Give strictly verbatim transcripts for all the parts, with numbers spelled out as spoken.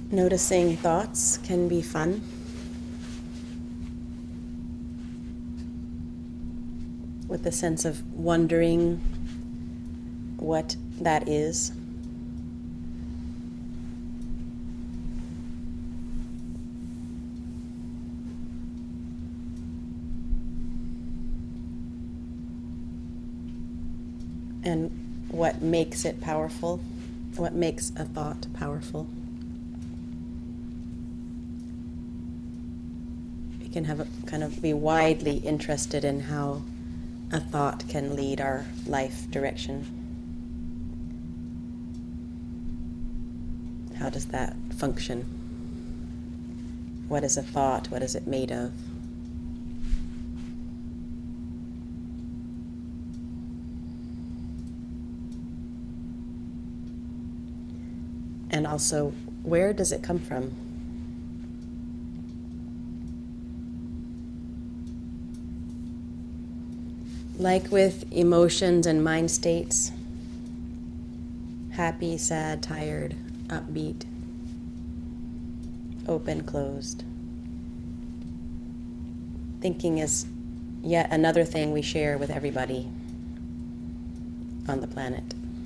Noticing thoughts can be fun. With the sense of wondering what that is. And what makes it powerful, what makes a thought powerful. We can have a, kind of be widely interested in how a thought can lead our life direction. How does that function? What is a thought? What is it made of? And also, where does it come from? Like with emotions and mind states, happy, sad, tired, upbeat, open, closed. Thinking is yet another thing we share with everybody on the planet.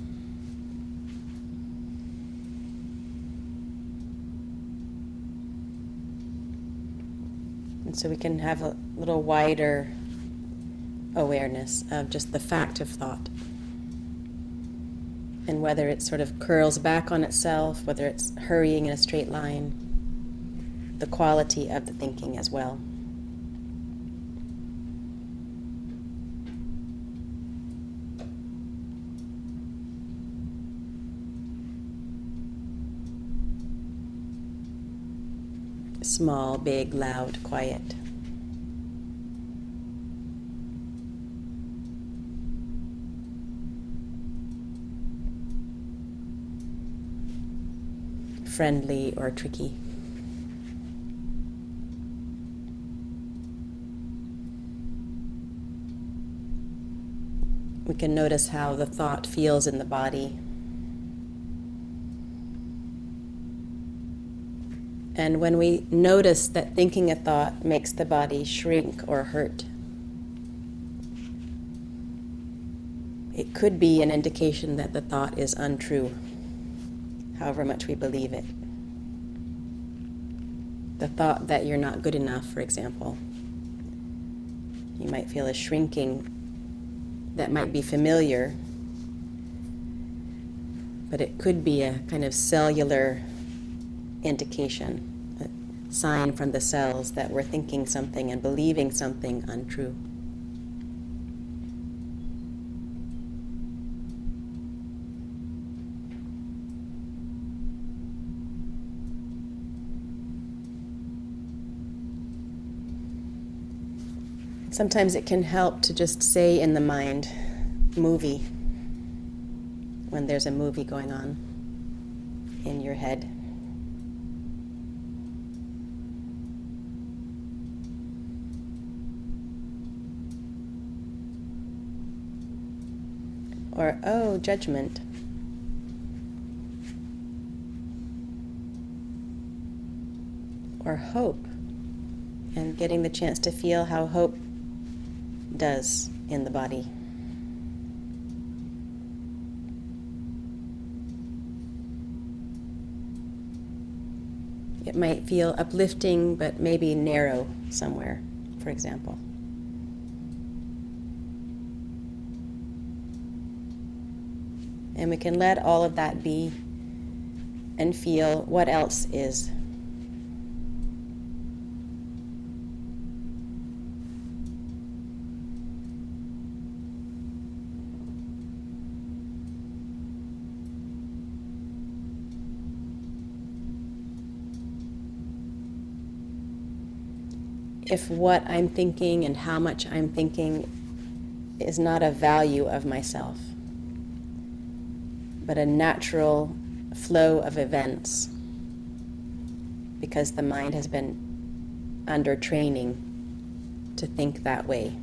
And so we can have a little wider awareness of just the fact of thought. And whether it sort of curls back on itself, whether it's hurrying in a straight line, the quality of the thinking as well. Small, big, loud, quiet. Friendly or tricky. We can notice how the thought feels in the body. And when we notice that thinking a thought makes the body shrink or hurt, it could be an indication that the thought is untrue, however much we believe it. The thought that you're not good enough, for example. You might feel a shrinking that might be familiar, but it could be a kind of cellular indication, a sign from the cells that we're thinking something and believing something untrue. Sometimes it can help to just say in the mind, movie, when there's a movie going on in your head. Or, oh, judgment. Or hope. And getting the chance to feel how hope does in the body. It might feel uplifting, but maybe narrow somewhere, for example. And we can let all of that be and feel what else is. If what I'm thinking and how much I'm thinking is not a value of myself, but a natural flow of events, because the mind has been under training to think that way.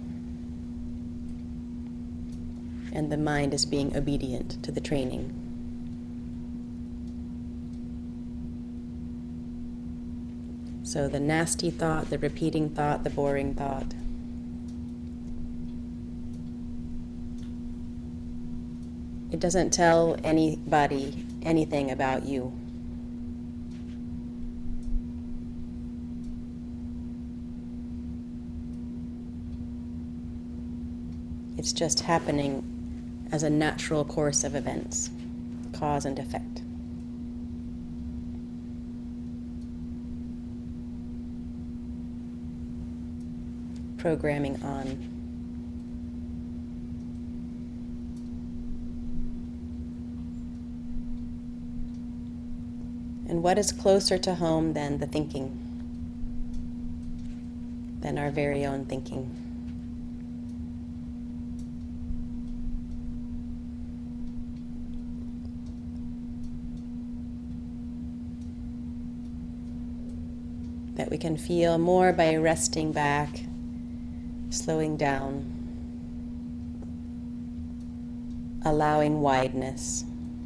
And the mind is being obedient to the training. So the nasty thought, the repeating thought, the boring thought. It doesn't tell anybody anything about you. It's just happening as a natural course of events, cause and effect. Programming on. And what is closer to home than the thinking, than our very own thinking? That we can feel more by resting back, slowing down, allowing wideness.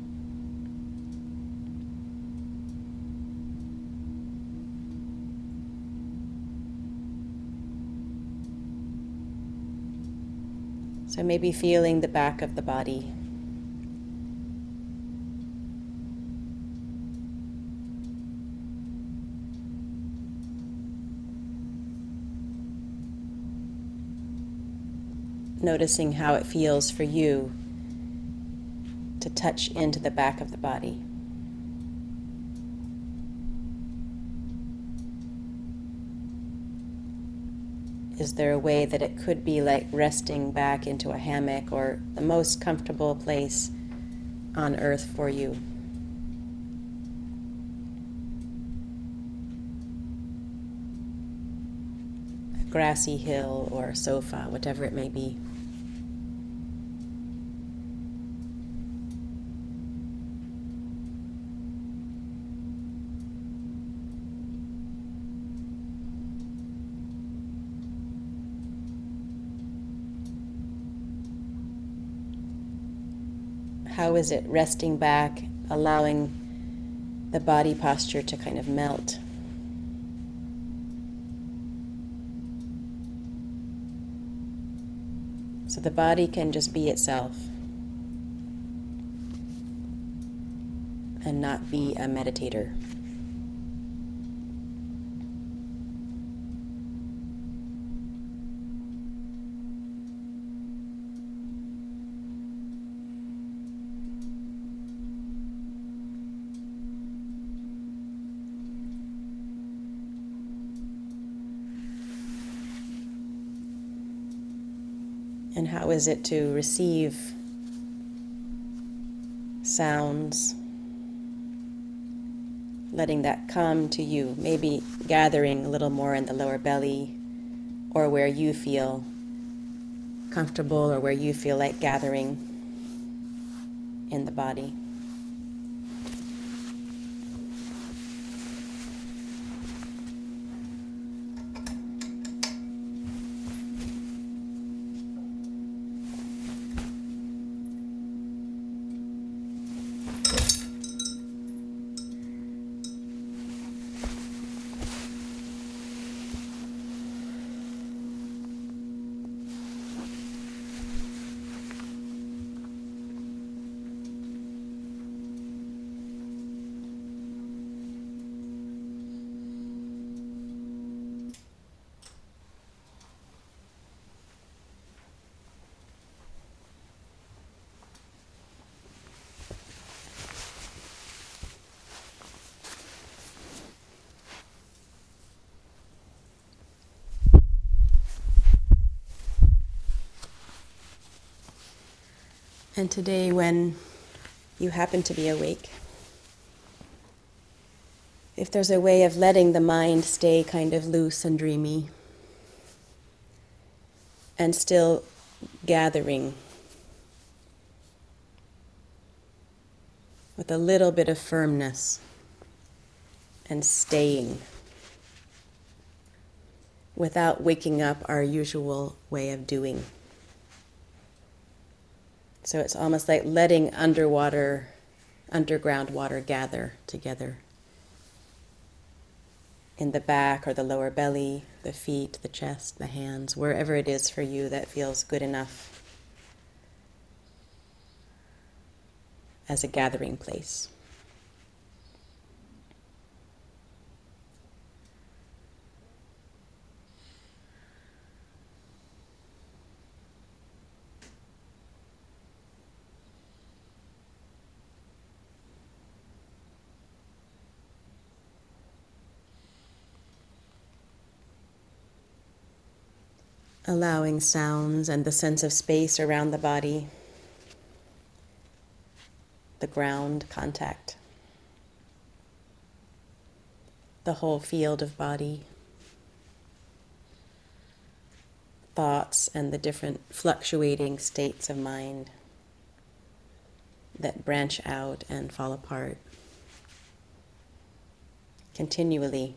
So maybe feeling the back of the body. Noticing how it feels for you to touch into the back of the body. Is there a way that it could be like resting back into a hammock or the most comfortable place on earth for you? A grassy hill or a sofa, whatever it may be. How is it resting back, allowing the body posture to kind of melt? So the body can just be itself and not be a meditator. And how is it to receive sounds, letting that come to you, maybe gathering a little more in the lower belly or where you feel comfortable or where you feel like gathering in the body. And today, when you happen to be awake, if there's a way of letting the mind stay kind of loose and dreamy and still gathering with a little bit of firmness and staying without waking up our usual way of doing. So it's almost like letting underwater, underground water gather together in the back or the lower belly, the feet, the chest, the hands, wherever it is for you that feels good enough as a gathering place. Allowing sounds and the sense of space around the body, the ground contact, the whole field of body, thoughts and the different fluctuating states of mind that branch out and fall apart continually,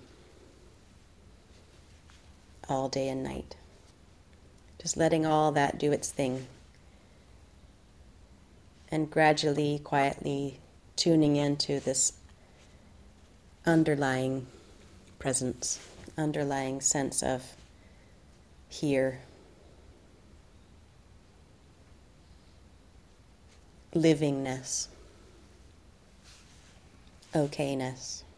all day and night. Just letting all that do its thing. And gradually, quietly tuning into this underlying presence, underlying sense of here, livingness, okayness.